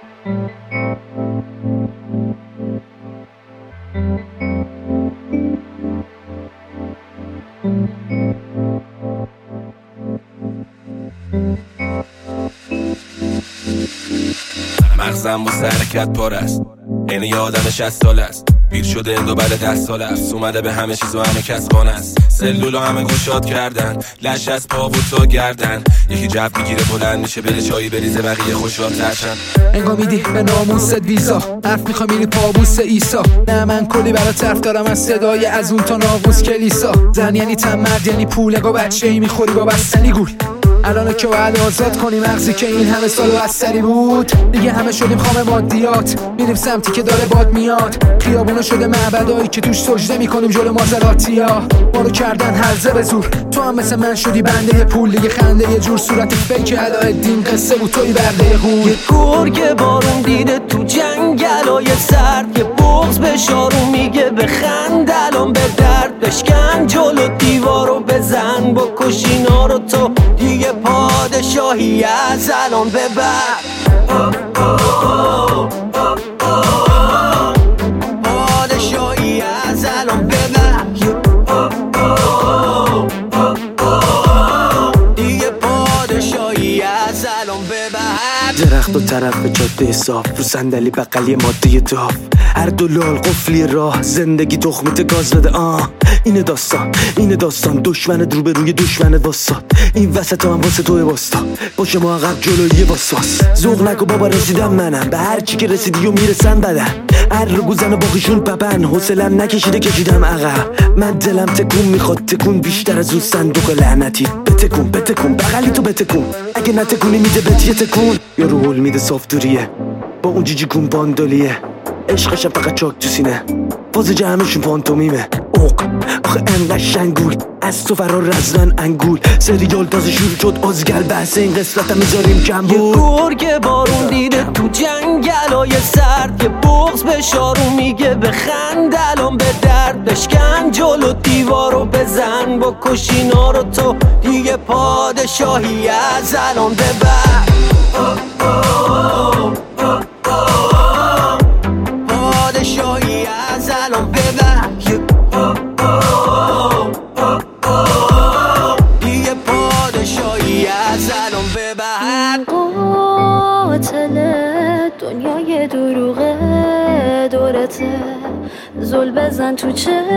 مغزم با حرکت پر است، این یه آدم 60 ساله است، پیر شده اندو بعد 10 ساله است، اومده به همه چیز و همه کس خانه است، سلول همه گشاد کردن، لش از پا و تا گردن، یکی جو میگیره بلند میشه بره چایی بریزه بقیه خوشحال ترشن. انگا میدی به ناموست ویزا، حرف میخوای میری پابوس ایسا، نه من کلی برا طرف دارم از صدای از اون تا ناقوس کلیسا، زن یعنی تن، مرد یعنی پول، اگه بچه‌ای میخوری با بستنی گول، الان که باید آزاد کنی مغزی که این همه سال بستری بود، دیگه همه شدیم خام مادیات، میریم سمتی که داره باد میاد، خیابونا شده معبدایی که توش سجده میکنیم جلو مازراتیا، ما رو کردن هرزه به زور، تو هم مثل من شدی بنده پول، دیگه خنده یه جور صورت فیک علاءالدین قصه بود توی برده هور، یه گرگ بارون دیده تو جنگلای سرد، یه بغض به شارو میگه بخند الان به درد، بشکن جلو دیوارو بزن بکش اینا رو تو دیگه پادشاهی از الان به بعد، پادشاهی از الان به بعد، دیگه پادشاهی از الان به بعد. درخت و طرف جاده صاف، رو صندلی بغلی ماده داف، هر دو لال قفلی راه، زندگی تخمت گاز بده. اینه داستان دشمنت رو به روی دشمنت واساد، این وسط هم واسه توی واسطا، باشه ما عقب جلوی واساس، ذوق نکو بابا رسیدم منم، به هر چی که رسیدی و میرسن بدن، هر رو گوزن و باقیشون پپن، حوصلم نکشیده کشیدم عقب، من دلم تکون میخواد تکون بیشتر از اون صندوق لعنتی، بتکون بغلی تو بتکون، اگه نتکونی میده بهت یه تکون، یا رو هول میده صاف دوریه با اون جیجی کون باندالیه، عشقشم فقط چاک تو سینه، فاز جمعشون پانتومیمه، آخه انقدر شنگول از تو فرار رزنن انگول، سریال تازه شروع شد ازگل، بحث این قسمت هم میذاریم کم بود. یه گرگ بارون دیده تو جنگلای سرد، یه بغض به شارو میگه بخند الان به درد، بشکن جلو دیوارو بزن بکش اینا رو تو دیگه پادشاهی از الان به بعد، پادشاهی از الان به بعد، دیگه پادشاهی از الان به بعد. قاتل دنیای دروغه دورته، زل بزن تو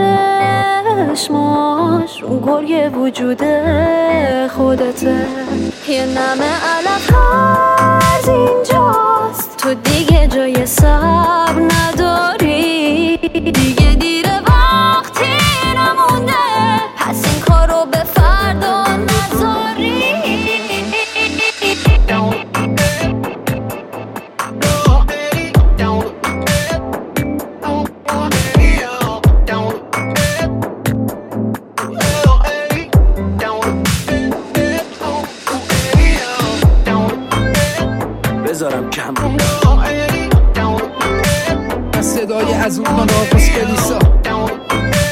چشماش، اون گریه وجود خودته، یه نمه علف هرز اینجاست، تو دیگه جای صبر نداری، دیگه دیره وقتی نمونده، پس این کارو به فردا نذاری. بذارم کم صدای از اون ناقوس کلیسا.